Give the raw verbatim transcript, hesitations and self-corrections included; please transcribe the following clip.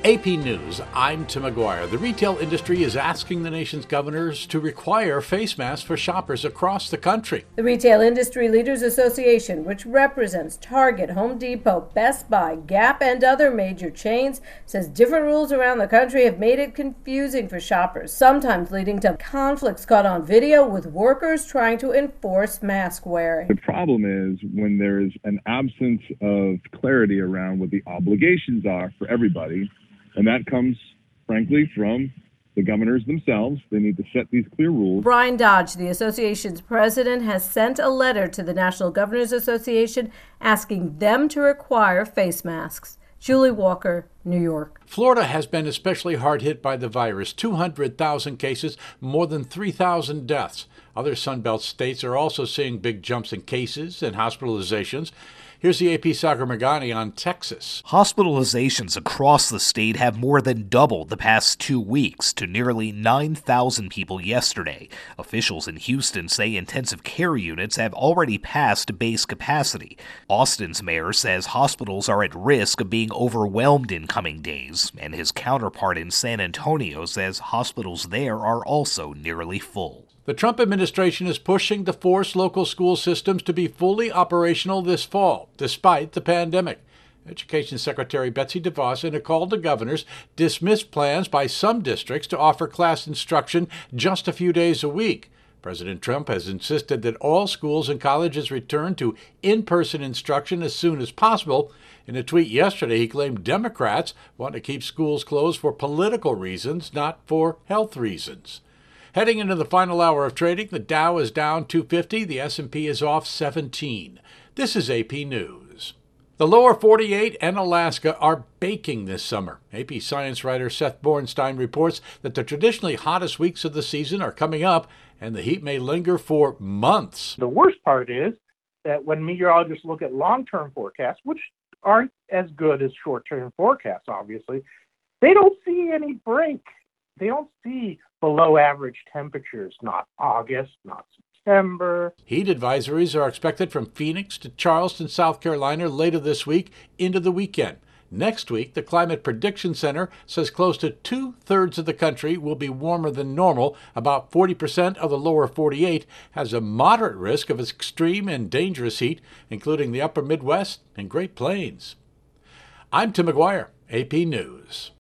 A P News, I'm Tim McGuire. The retail industry is asking the nation's governors to require face masks for shoppers across the country. The Retail Industry Leaders Association, which represents Target, Home Depot, Best Buy, Gap, and other major chains, says different rules around the country have made it confusing for shoppers, sometimes leading to conflicts caught on video with workers trying to enforce mask wearing. The problem is when there's an absence of clarity around what the obligations are for everybody. And that comes, frankly, from the governors themselves. They need to set these clear rules. Brian Dodge, the association's president, has sent a letter to the National Governors Association asking them to require face masks. Julie Walker, New York. Florida has been especially hard hit by the virus. two hundred thousand cases, more than three thousand deaths. Other Sunbelt states are also seeing big jumps in cases and hospitalizations. Here's the A P Sagar Meghani on Texas. Hospitalizations across the state have more than doubled the past two weeks to nearly nine thousand people yesterday. Officials in Houston say intensive care units have already passed base capacity. Austin's mayor says hospitals are at risk of being overwhelmed in coming days, and his counterpart in San Antonio says hospitals there are also nearly full. The Trump administration is pushing to force local school systems to be fully operational this fall, despite the pandemic. Education Secretary Betsy DeVos, in a call to governors, dismissed plans by some districts to offer class instruction just a few days a week. President Trump has insisted that all schools and colleges return to in-person instruction as soon as possible. In a tweet yesterday, he claimed Democrats want to keep schools closed for political reasons, not for health reasons. Heading into the final hour of trading, the Dow is down two fifty, the S and P is off seventeen. This is A P News. The lower forty-eight and Alaska are baking this summer. A P science writer Seth Bornstein reports that the traditionally hottest weeks of the season are coming up, and the heat may linger for months. The worst part is that when meteorologists look at long-term forecasts, which aren't as good as short-term forecasts, obviously, they don't see any break. They don't see below average temperatures, not August, not September. Heat advisories are expected from Phoenix to Charleston, South Carolina later this week into the weekend. Next week, the Climate Prediction Center says close to two-thirds of the country will be warmer than normal. About forty percent of the lower forty-eight has a moderate risk of extreme and dangerous heat, including the upper Midwest and Great Plains. I'm Tim McGuire, A P News.